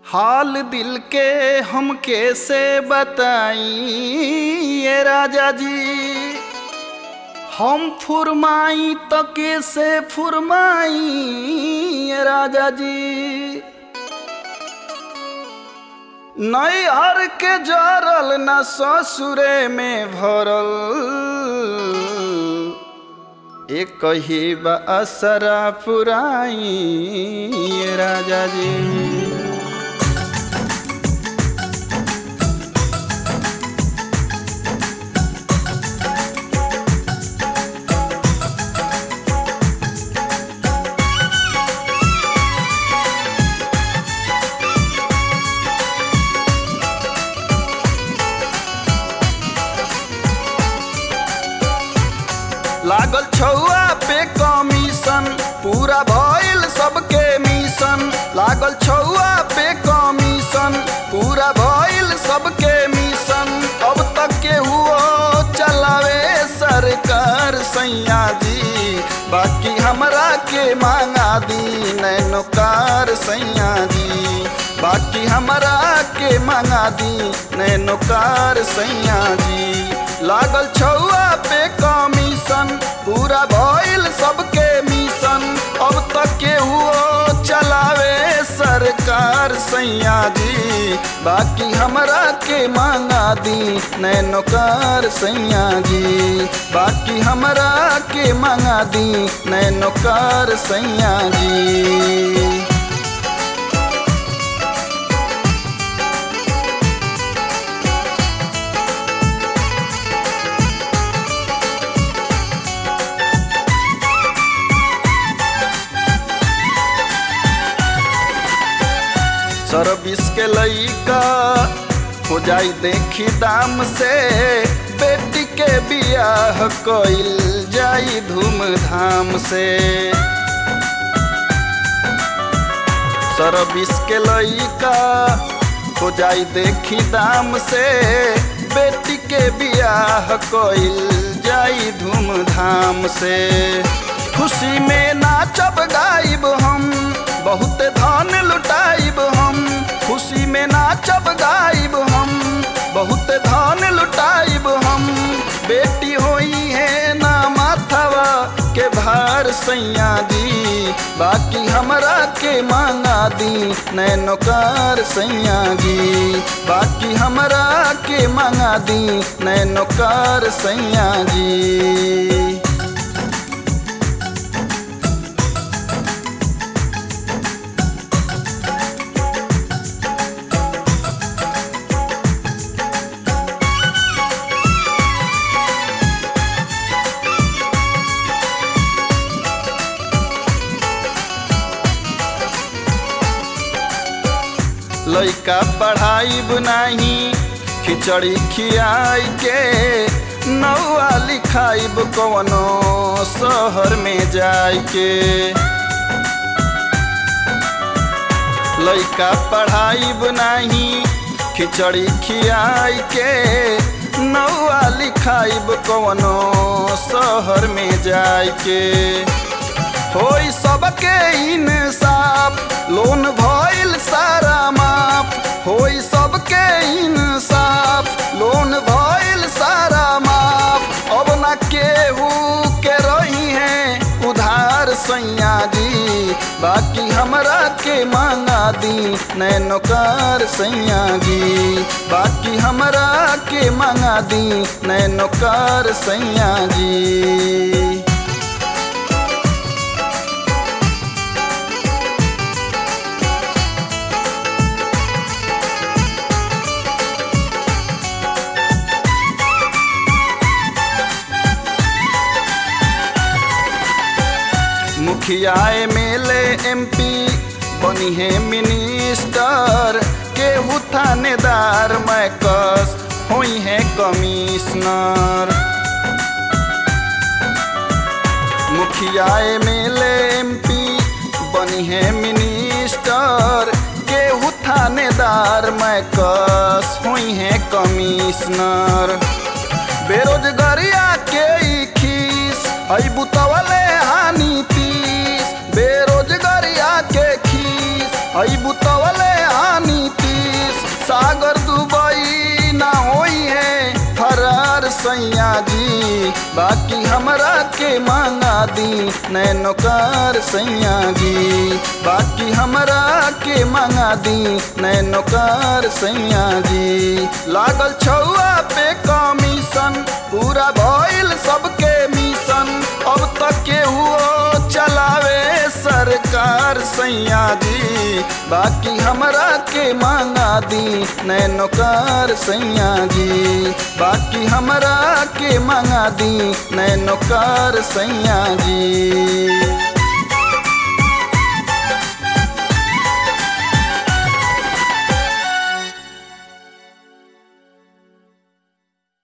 हाल दिल के हम कैसे बताई ये राजा जी। हम फुरमाई तो कैसे फुरमाई ये राजा जी। नैहर के जरल न ससुरे में भरल, एक ही असरा पुराई ये राजा जी। लागल छुआ पे कमीशन, पूरा भइल सबके मिशन। लागल छुआ पे कमीशन, पूरा भइल सबके मिशन। अब तक के हुआ चलावे सरकार सैया जी, बाकी हमरा के मांगा दी नैनोकार सैया जी। बाकी हमरा के मांगा दी नैनोकार सैया जी। लागल छुआ पे कमीशन, पूरा भइल सबके मिशन। अब तक के हुआ चलावे सरकार सैया जी, बाकी हमरा के मांगा दी नैनोकार सैया जी। बाकी हमरा के मांगा दी नैनोकार सैया जी। सर्विस के लइका हो जाई देखी दाम से, बेटी के बियाह कइल जाई धूमधाम से। सर्विस के लइका हो जाई देखी दाम से, बेटी के बियाह कइल जाई धूमधाम से। खुशी में नाचब गाइब हम, बहुत धन लुटाइब हम। खुशी में नाचब गाइब हम, बहुत धन लुटाइब हम। बेटी होई है ना माथवा के भार सैया जी, बाकी हमरा के मांगा दी नैनोकार सैया जी। बाकी हमरा के मांगा दी नैनोकार सैया जी। लइका पढ़ाइब नाही खिचड़ी खियाई के, नौआ लिखाइब कवनो शहर में जाई के। लइका पढ़ाइब नाही खिचड़ी खियाई के, नौआ लिखाइब कवनो शहर में जाई के। होई सबके इंसाफ, लोन भइल सारा माफ। होई सबके इंसाफ, लोन भइल सारा माफ। अब ना केहू के रही है उधार सैया जी, बाकी हमरा के मांगा दी नैनोकार सैया जी। बाकी हमरा के मांगा दी नैनोकार सैया जी। मुखिया एमएलए एमपी बनी है मिनिस्टर, केहू थानेदार मैकस हुई है कमिश्नर। मुखिया एमएलए एमपी बनी है मिनिस्टर, केहू थानेदार मैकस हुई है कमिश्नर। बेरोजगारिया के खीस हई बुतवले हानि तीस, बेरोजगारिया के खीस हई बुतवले हानि सागर दुबई ना होई है फरार सैया जी, बाकी हमरा के मांगा दी नैनोकार सैया जी, बाकी हमरा के मांगा दी नैनोकार सैया जी। लागल छुआ पे कमीशन पूरा भइल सबके मिशन, अब तक केहू चलावे सरकार सैया जी, बाकी हमरा के मांगा दी नैनोकार सैया जी, बाकी हमरा के मांगा दी नैनोकार सैया जी।